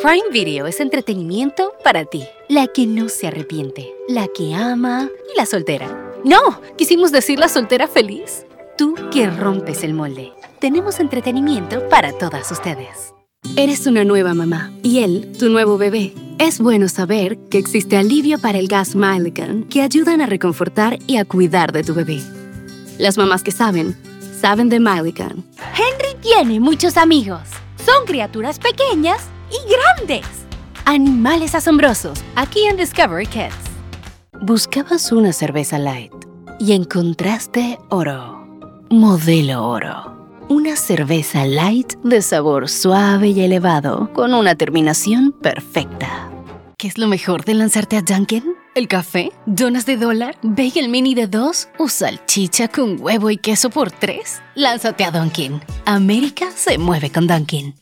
Prime Video es entretenimiento para ti. La que no se arrepiente, la que ama y la soltera. No, quisimos decir la soltera feliz. Tú que rompes el molde. Tenemos entretenimiento para todas ustedes. Eres una nueva mamá y él, tu nuevo bebé. Es bueno saber que existe alivio para el gas Mylican que ayudan a reconfortar y a cuidar de tu bebé. Las mamás que saben de Mylican. Henry tiene muchos amigos. Son criaturas pequeñas y grandes. Animales asombrosos, aquí en Discovery Kids. Buscabas una cerveza light y encontraste oro. Modelo Oro. Una cerveza light de sabor suave y elevado, con una terminación perfecta. ¿Qué es lo mejor de lanzarte a Dunkin'? ¿El café? ¿Donas de $1? ¿Bagel mini de 2? ¿O salchicha con huevo y queso por 3? Lánzate a Dunkin'. América se mueve con Dunkin'.